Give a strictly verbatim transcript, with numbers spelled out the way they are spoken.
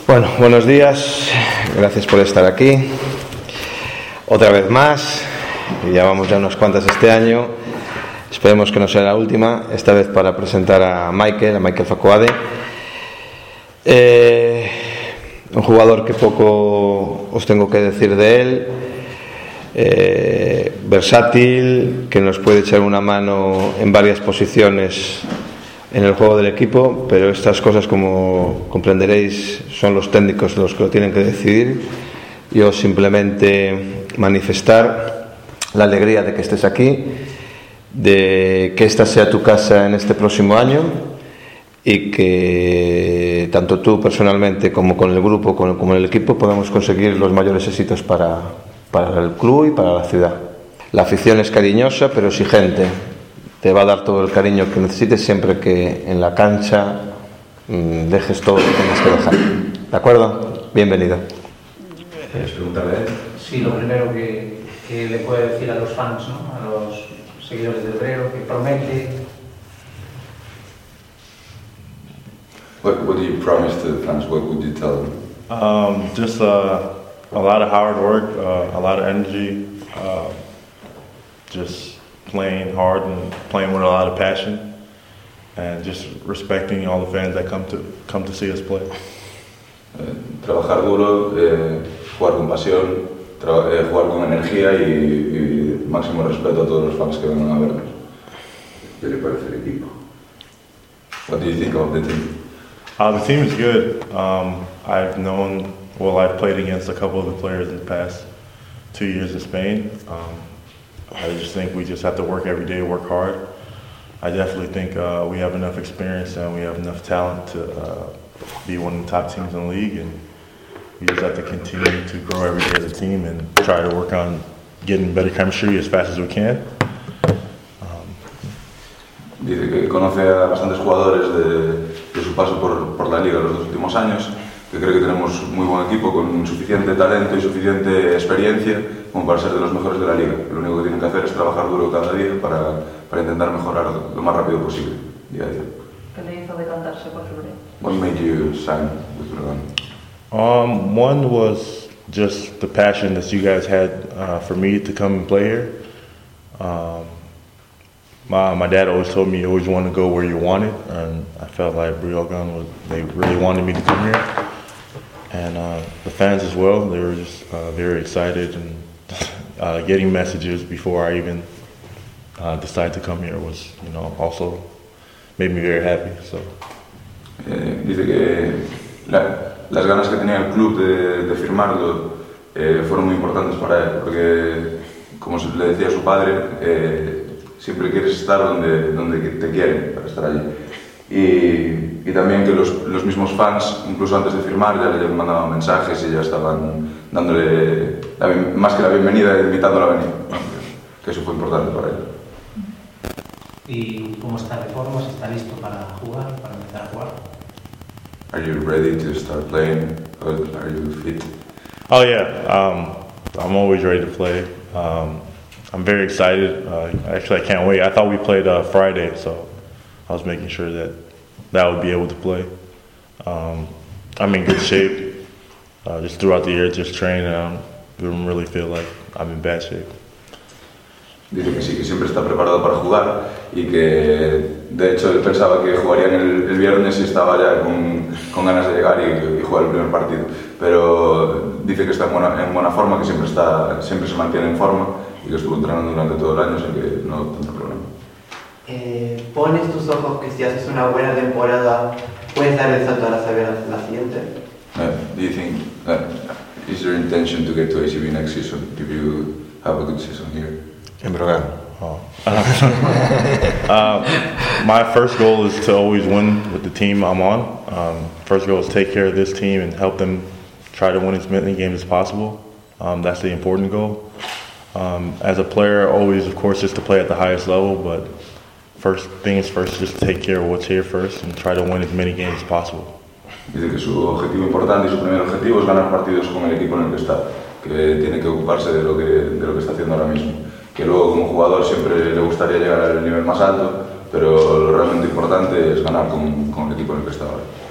Bueno, buenos días, gracias por estar aquí otra vez más. Llevamos ya unas cuantas este año, esperemos que no sea la última, esta vez para presentar a Michael, a Michael Facuade, eh, un jugador que poco os tengo que decir de él, eh, versátil, que nos puede echar una mano en varias posiciones en el juego del equipo, pero estas cosas, como comprenderéis, son los técnicos los que lo tienen que decidir. Yo simplemente manifestar la alegría de que estés aquí, de que esta sea tu casa en este próximo año y que tanto tú personalmente como con el grupo, como con el equipo, podamos conseguir los mayores éxitos para, para el club y para la ciudad. La afición es cariñosa pero exigente. Te va a dar todo el cariño que necesites siempre que en la cancha mmm, dejes todo lo que tengas que dejar. ¿De acuerdo? Bienvenido. ¿Quieres preguntarle a él? Sí, lo primero que, que le puede decir a los fans, ¿no? A los seguidores del Obrero, que promete. What, what do you promise to the fans? What would you tell them? Um, just uh, a lot of hard work, uh, a lot of energy, uh, just playing hard and playing with a lot of passion, and just respecting all the fans that come to come to see us play. Eh, trabajar duro, eh, jugar con pasión, tra- eh, jugar con energía y, y máximo respeto a todos los fans que vengan a vernos. ¿Qué le parece el equipo? What do you think of the team? Uh, the team is good. Um, I've known, well, I've played against a couple of the players in the past two years in Spain. Um, I just think we just have to work every day, work hard. I definitely think uh, we have enough experience and we have enough talent to uh, be one of the top teams in the league, and we just have to continue to grow every day as a team and try to work on getting better chemistry as fast as we can. Um, Dice que conoce a bastantes jugadores de, de su paso por, por la liga los dos últimos años, que cree que tenemos muy buen equipo con suficiente talento y suficiente experiencia como para ser de los mejores de la liga. Lo único que tienen que hacer es trabajar duro cada día para, para intentar mejorar lo más rápido posible, día a día. ¿Qué le hizo decantarse por Obrero? What made you sign with Breogán? Um, one was just the passion that you guys had uh, for me to come and play here. Um, my, my dad always told me you always want to go where you wanted, and I felt like Breogán was, they really wanted me to come here. And uh, the fans as well, they were just uh, very excited, and uh, getting messages before I even uh, decided to come here was, you know, also made me very happy. So. Eh, dice que la, las ganas que tenía el club de, de firmarlo eh, fueron muy importantes para él, porque, como le decía a su padre, eh, siempre quieres estar donde, donde te quieren para estar allí. Y, y también que los, los mismos fans, incluso antes de firmar, ya le mandaban mensajes y ya estaban dándole la, más que la bienvenida, invitándolo a venir, ¿no? Que eso fue importante para él. ¿Y cómo está de forma? ¿Si está listo para jugar, para empezar a jugar? Are you ready to start playing? Are you fit? Oh yeah, um, I'm always ready to play. Um, I'm very excited. Uh, actually, I can't wait. I thought we played uh, Friday, so I was making sure that that I would be able to play. Um, I'm in good shape. Uh, just throughout the year, just training. I don't really feel like I'm in bad shape. Dice que sí, que siempre está preparado para jugar y que, de hecho, él pensaba que jugarían el, el viernes y estaba ya con, con ganas de llegar y, y jugar el primer partido. Pero dice que está en buena, en buena forma, que siempre, está, siempre se mantiene en forma y que estuvo entrenando durante todo el año, así que no tanto problema. Eh, ¿Pones tus ojos que si haces una buena temporada puedes dar el salto a la, la siguiente? Uh, do you think, uh, is your intention to get to A C B next season if you have a good season here? En Breogán. Oh. uh, my first goal is to always win with the team I'm on. Um, first goal is take care of this team and help them try to win as many games as possible. Um, that's the important goal. Um, as a player, always, of course, just to play at the highest level, but first things first, just take care of what's here first and try to win as many games as possible. Dice que su objetivo importante y su primer objetivo es ganar partidos con el equipo en el que está, que tiene que ocuparse de lo que, de lo que está haciendo ahora mismo. Que luego como jugador siempre le gustaría llegar al nivel más alto, pero lo realmente importante es ganar con, con el equipo en el que está ahora.